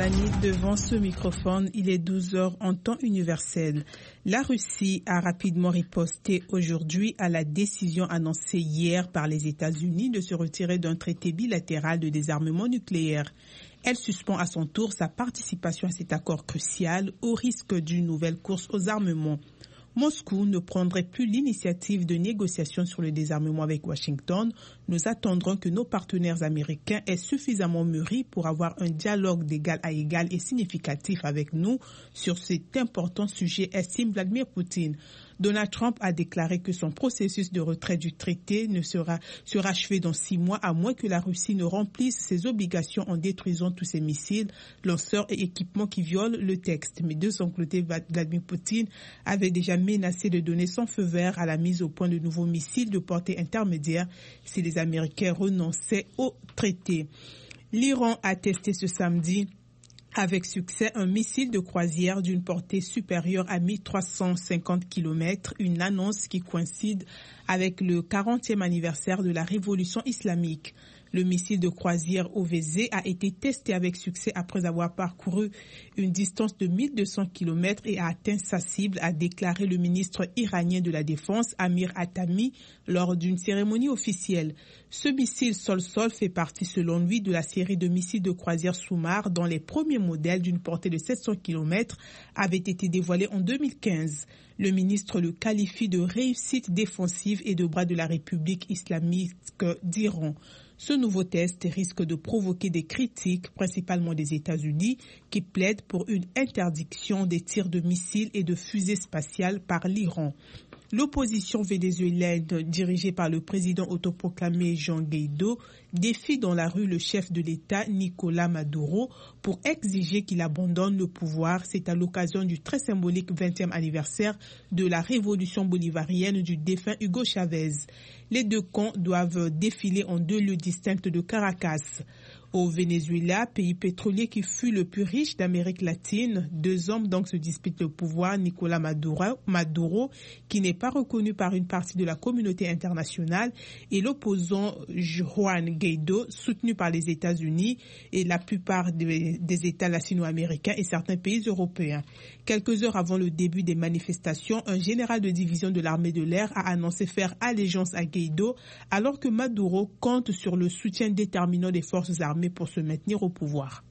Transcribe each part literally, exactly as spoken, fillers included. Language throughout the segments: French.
Mani devant ce microphone. Il est douze heures en temps universel. La Russie a rapidement riposté aujourd'hui à la décision annoncée hier par les États-Unis de se retirer d'un traité bilatéral de désarmement nucléaire. Elle suspend à son tour sa participation à cet accord crucial au risque d'une nouvelle course aux armements. Moscou ne prendrait plus l'initiative de négociations sur le désarmement avec Washington. Nous attendrons que nos partenaires américains aient suffisamment mûri pour avoir un dialogue d'égal à égal et significatif avec nous sur cet important sujet, estime Vladimir Poutine. Donald Trump a déclaré que son processus de retrait du traité ne sera, sera achevé dans six mois à moins que la Russie ne remplisse ses obligations en détruisant tous ses missiles, lanceurs et équipements qui violent le texte. Mais de son côté, Vladimir Poutine avait déjà menacé de donner son feu vert à la mise au point de nouveaux missiles de portée intermédiaire si les Américains renonçaient au traité. L'Iran a testé ce samedi avec succès un missile de croisière d'une portée supérieure à mille trois cent cinquante kilomètres, une annonce qui coïncide avec le quarantième anniversaire de la révolution islamique. Le missile de croisière O V Z a été testé avec succès après avoir parcouru une distance de mille deux cents kilomètres et a atteint sa cible, a déclaré le ministre iranien de la Défense, Amir Hatami, lors d'une cérémonie officielle. Ce missile sol-sol fait partie, selon lui, de la série de missiles de croisière sous-marins dont les premiers modèles d'une portée de sept cents kilomètres avaient été dévoilés en deux mille quinze. Le ministre le qualifie de réussite défensive et de bras de la République islamique d'Iran. Ce nouveau test risque de provoquer des critiques, principalement des États-Unis, qui plaident pour une interdiction des tirs de missiles et de fusées spatiales par l'Iran. L'opposition vénézuélienne, dirigée par le président autoproclamé Juan Guaidó, défie dans la rue le chef de l'État, Nicolás Maduro, pour exiger qu'il abandonne le pouvoir. C'est à l'occasion du très symbolique vingtième anniversaire de la révolution bolivarienne du défunt Hugo Chavez. Les deux camps doivent défiler en deux lieux distincts de Caracas. Au Venezuela, pays pétrolier qui fut le plus riche d'Amérique latine, deux hommes donc se disputent le pouvoir. Nicolás Maduro, Maduro, qui n'est pas reconnu par une partie de la communauté internationale, et l'opposant Juan Guaidó, soutenu par les États-Unis et la plupart des, des États latino-américains et certains pays européens. Quelques heures avant le début des manifestations, un général de division de l'armée de l'air a annoncé faire allégeance à Guaidó, alors que Maduro compte sur le soutien déterminant des forces armées pour se maintenir au pouvoir.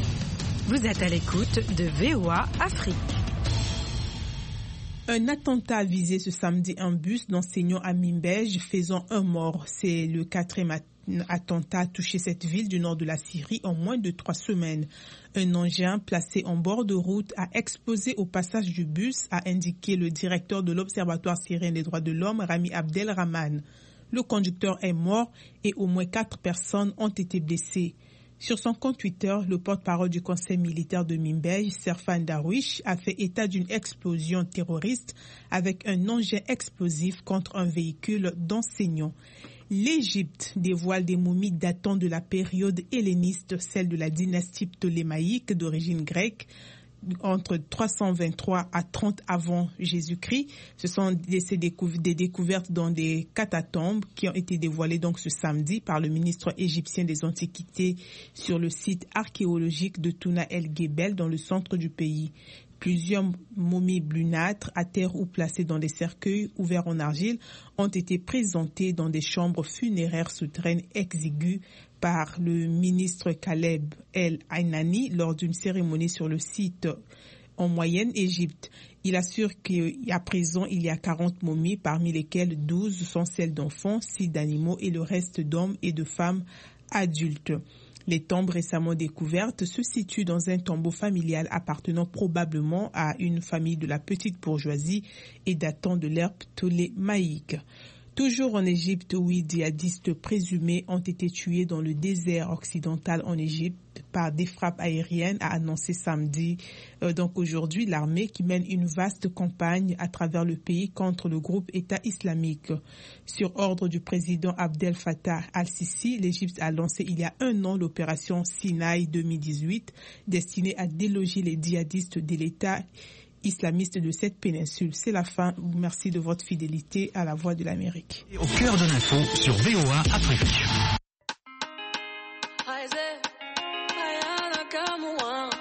Vous êtes à l'écoute de V O A Afrique. Un attentat a visé ce samedi un bus d'enseignants à Mimbej, faisant un mort. C'est le quatrième attentat à toucher cette ville du nord de la Syrie en moins de trois semaines. Un engin placé en bord de route a explosé au passage du bus, a indiqué le directeur de l'Observatoire syrien des droits de l'homme, Rami Abdelrahman. Le conducteur est mort et au moins quatre personnes ont été blessées. Sur son compte Twitter, le porte-parole du conseil militaire de Mimbej, Serfan Darwish, a fait état d'une explosion terroriste avec un engin explosif contre un véhicule d'enseignants. L'Égypte dévoile des momies datant de la période helléniste, celle de la dynastie ptolémaïque d'origine grecque, entre trois cent vingt-trois à trente avant Jésus-Christ. Ce sont des, découv- des découvertes dans des catatombes qui ont été dévoilées donc ce samedi par le ministre égyptien des Antiquités sur le site archéologique de Touna el-Gebel dans le centre du pays. Plusieurs momies brunâtres, à terre ou placées dans des cercueils ouverts en argile, ont été présentées dans des chambres funéraires souterraines exiguës par le ministre Kaleb El-Ainani lors d'une cérémonie sur le site en Moyenne Égypte. Il assure qu'à présent, il y a quarante momies, parmi lesquelles douze sont celles d'enfants, six d'animaux et le reste d'hommes et de femmes adultes. Les tombes récemment découvertes se situent dans un tombeau familial appartenant probablement à une famille de la petite bourgeoisie et datant de l'ère ptolémaïque. Toujours en Égypte, huit djihadistes présumés ont été tués dans le désert occidental en Égypte par des frappes aériennes, a annoncé samedi. Euh, donc aujourd'hui, l'armée qui mène une vaste campagne à travers le pays contre le groupe État islamique. Sur ordre du président Abdel Fattah al-Sisi, l'Égypte a lancé il y a un an l'opération Sinaï deux mille dix-huit, destinée à déloger les djihadistes de l'État islamiste de cette péninsule. C'est la fin. Merci de votre fidélité à la Voix de l'Amérique. Au cœur de l'info sur V O A Afrique.